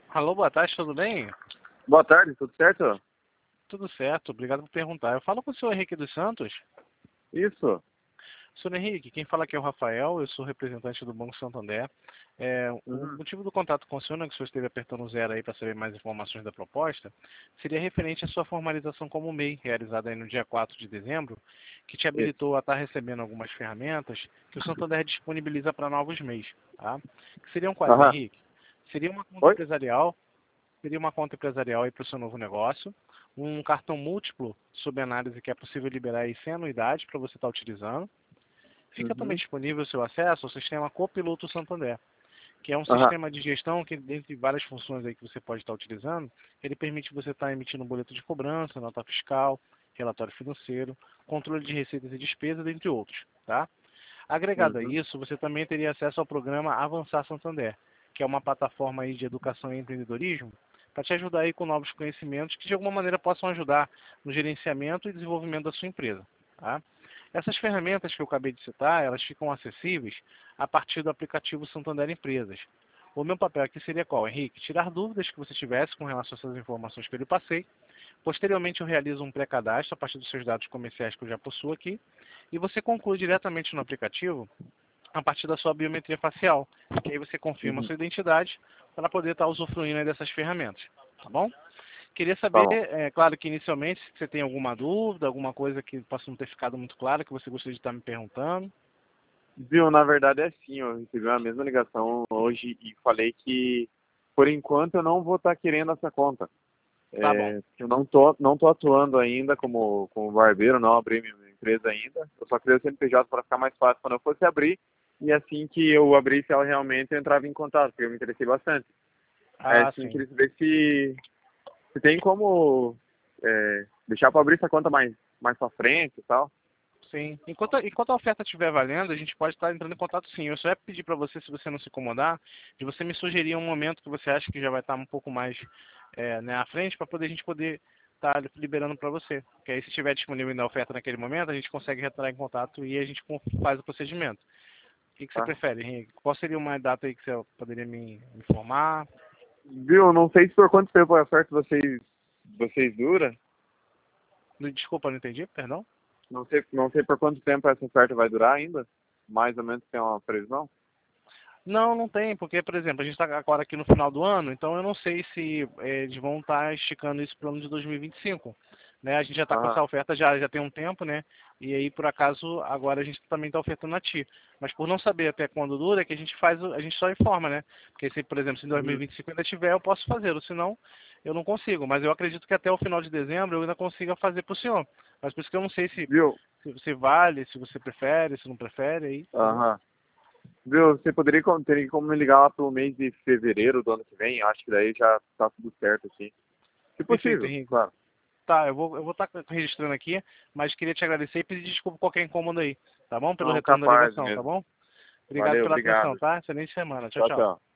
Alô, boa tarde, tudo bem? Boa tarde, tudo certo? Tudo certo, obrigado por perguntar. Eu falo com o senhor Henrique dos Santos. Isso. Senhor Henrique, quem fala aqui é o Rafael, eu sou representante do Banco Santander. O Uhum. motivo do contato com o senhor, né, que o senhor esteve apertando o zero aí para saber mais informações da proposta, seria referente à sua formalização como MEI, realizada aí no dia 4 de dezembro, que te Isso. habilitou a estar recebendo algumas ferramentas que o Santander disponibiliza para novos MEIs, tá? Que seriam quais, Aham. Henrique? Seria uma conta Oi? empresarial, seria uma conta empresarial aí para o seu novo negócio, um cartão múltiplo sob análise que é possível liberar aí sem anuidade para você estar utilizando. Fica também Uhum. disponível o seu acesso ao sistema Copiloto Santander, que é um Aham. sistema de gestão que, dentre várias funções aí que você pode estar utilizando, ele permite você estar emitindo um boleto de cobrança, nota fiscal, relatório financeiro, controle de receitas e despesas, dentre outros, tá? Agregado a Uhum. isso, você também teria acesso ao programa Avançar Santander, que é uma plataforma aí de educação e empreendedorismo, para te ajudar aí com novos conhecimentos que de alguma maneira possam ajudar no gerenciamento e desenvolvimento da sua empresa, tá? Essas ferramentas que eu acabei de citar, elas ficam acessíveis a partir do aplicativo Santander Empresas. O meu papel aqui seria qual, Henrique? Tirar dúvidas que você tivesse com relação a essas informações que eu lhe passei. Posteriormente, eu realizo um pré-cadastro a partir dos seus dados comerciais que eu já possuo aqui. E você conclui diretamente no aplicativo a partir da sua biometria facial. Que aí você confirma a Uhum. sua identidade para poder estar usufruindo aí dessas ferramentas. Tá bom? Queria Tá saber, bom. claro que inicialmente, se você tem alguma dúvida, alguma coisa que possa não ter ficado muito clara, que você gostaria de estar me perguntando. Viu, na verdade é assim, eu recebi a mesma ligação hoje e falei que, por enquanto, eu não vou estar querendo essa conta. Tá bom. Eu não tô atuando ainda como barbeiro, não abri minha empresa ainda. Eu só criei o CNPJ para ficar mais fácil quando eu fosse abrir. E assim que eu abrisse ela realmente, eu entrava em contato, porque eu me interessei bastante. É Ah, assim, sim. queria saber se tem como deixar para abrir essa conta mais para frente e tal. Sim. Enquanto a oferta estiver valendo, a gente pode estar entrando em contato sim. Eu só ia pedir para você, se você não se incomodar, de você me sugerir um momento que você acha que já vai estar um pouco mais né, à frente, para poder a gente poder estar liberando para você. Porque aí, se estiver disponível na oferta naquele momento, a gente consegue entrar em contato e a gente faz o procedimento. O que você Tá? prefere, Henrique? Qual seria uma data aí que você poderia me informar? Viu? Não sei se por quanto tempo a oferta vocês dura. Desculpa, não entendi, perdão? Não sei por quanto tempo essa oferta vai durar ainda. Mais ou menos tem uma previsão. Não, não tem, porque, por exemplo, a gente está agora aqui no final do ano, então eu não sei se eles vão estar esticando isso para o ano de 2025. Né? A gente já está com Aham. essa oferta já tem um tempo, né? E aí, por acaso, agora a gente também está ofertando a ti. Mas por não saber até quando dura, é que a gente faz, a gente só informa, né? Porque se, por exemplo, se em Uhum. 2025 ainda tiver, eu posso fazer, ou senão eu não consigo. Mas eu acredito que até o final de dezembro eu ainda consiga fazer para o senhor. Mas por isso que eu não sei Viu? se vale, se você prefere, se não prefere, aí, entendeu? Aham. Viu? Você teria como me ligar lá pro mês de fevereiro do ano que vem? Acho que daí já tá tudo certo, assim. Se Perfeito, possível, Henrique. claro. Tá, eu vou estar registrando aqui, mas queria te agradecer e pedir desculpa por qualquer incômodo aí, tá bom? Pelo Não, retorno da capaz ligação, tá mesmo. bom? Obrigado Valeu, pela atenção, obrigado. tá? Excelente semana. Tchau, Tchau, tchau. tchau.